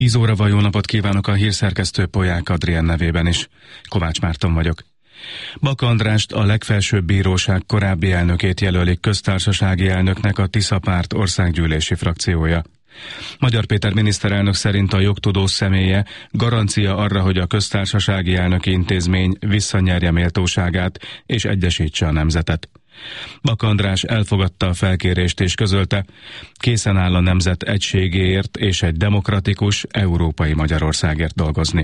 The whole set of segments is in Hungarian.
10 óra van, jó napot kívánok a hírszerkesztő Polyák Adrien nevében is. Kovács Márton vagyok. Baka Andrást, a legfelsőbb bíróság korábbi elnökét jelölik köztársasági elnöknek a Tisza Párt országgyűlési frakciója. Magyar Péter miniszterelnök szerint a jogtudó személye garancia arra, hogy a köztársasági elnöki intézmény visszanyerje méltóságát és egyesítse a nemzetet. Baka András elfogadta a felkérést és közölte, készen áll a nemzet egységéért és egy demokratikus, európai Magyarországért dolgozni.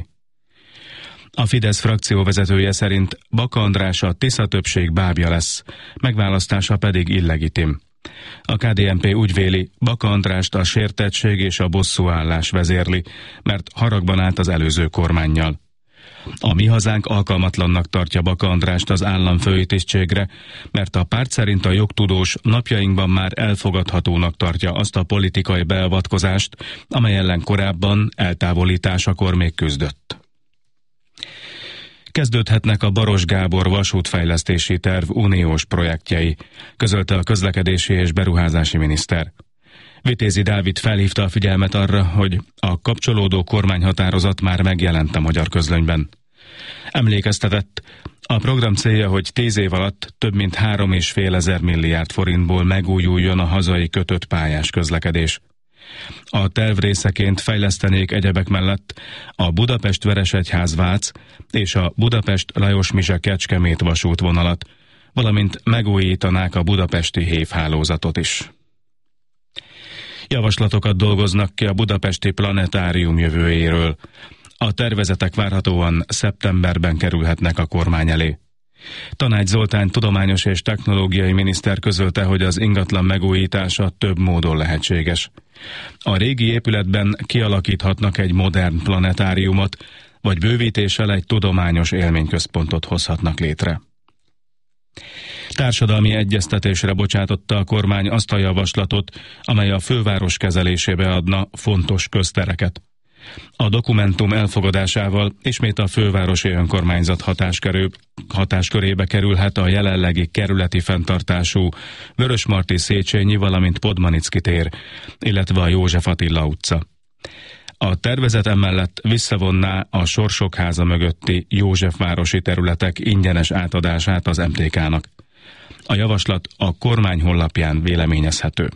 A Fidesz frakció vezetője szerint Baka András a Tisza többség bábja lesz, megválasztása pedig illegitim. A KDNP úgy véli, Baka Andrást a sértettség és a bosszúállás vezérli, mert haragban állt az előző kormánnyal. A Mi Hazánk alkalmatlannak tartja Baka Andrást az államfői tisztségre, mert a párt szerint a jogtudós napjainkban már elfogadhatónak tartja azt a politikai beavatkozást, amely ellen korábban eltávolításakor még küzdött. Kezdődhetnek a Baros Gábor vasútfejlesztési terv uniós projektjei, közölte a közlekedési és beruházási miniszter. Vitézi Dávid felhívta a figyelmet arra, hogy a kapcsolódó kormányhatározat már megjelent a magyar közlönyben. Emlékeztetett, a program célja, hogy 10 év alatt több mint 3,5 milliárd forintból megújuljon a hazai kötött pályás közlekedés. A terv részeként fejlesztenék egyebek mellett a Budapest-Veresegyház-Vác és a Budapest-Lajos-Mizse-Kecskemét vasútvonalat, valamint megújítanák a budapesti hévhálózatot is. Javaslatokat dolgoznak ki a budapesti planetárium jövőjéről. A tervezetek várhatóan szeptemberben kerülhetnek a kormány elé. Tanács Zoltán tudományos és technológiai miniszter közölte, hogy az ingatlan megújítása több módon lehetséges. A régi épületben kialakíthatnak egy modern planetáriumot, vagy bővítéssel egy tudományos élményközpontot hozhatnak létre. Társadalmi egyeztetésre bocsátotta a kormány azt a javaslatot, amely a főváros kezelésébe adna fontos köztereket. A dokumentum elfogadásával ismét a fővárosi önkormányzat hatáskörébe kerülhet a jelenlegi kerületi fenntartású Vörösmarty Széchenyi, valamint Podmanicki tér, illetve a József Attila utca. A tervezet emellett visszavonná a Sorsok háza mögötti Józsefvárosi területek ingyenes átadását az MTK-nak. A javaslat a kormány honlapján véleményezhető.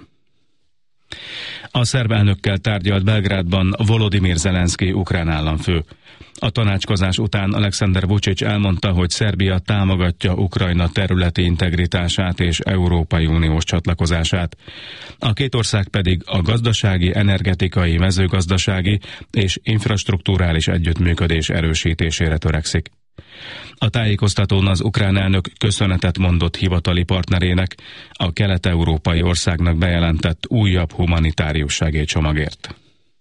A szerb elnökkel tárgyalt Belgrádban Volodymyr Zelenszky ukrán államfő. A tanácskozás után Alexander Vučić elmondta, hogy Szerbia támogatja Ukrajna területi integritását és Európai Uniós csatlakozását. A két ország pedig a gazdasági, energetikai, mezőgazdasági és infrastrukturális együttműködés erősítésére törekszik. A tájékoztatón az ukrán elnök köszönetet mondott hivatali partnerének, a kelet-európai országnak bejelentett újabb humanitárius segélycsomagért.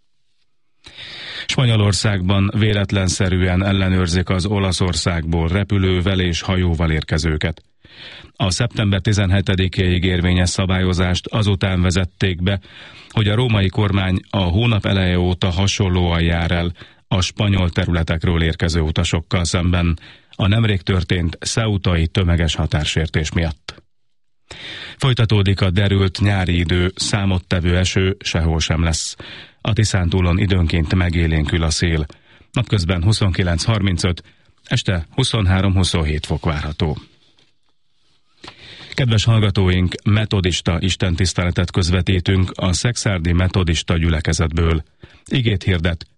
Spanyolországban véletlenszerűen ellenőrzik az Olaszországból repülővel és hajóval érkezőket. A szeptember 17-éig érvényes szabályozást azután vezették be, hogy a római kormány a hónap eleje óta hasonlóan jár el a spanyol területekről érkező utasokkal szemben a nemrég történt ceutai tömeges határsértés miatt. Folytatódik a derült nyári idő, számottevő eső sehol sem lesz. A Tiszántúlon időnként megélénkül a szél. Napközben 29-35, este 23-27 fok várható. Kedves hallgatóink, metodista istentiszteletet közvetítünk a szekszárdi metodista gyülekezetből. Igét hirdet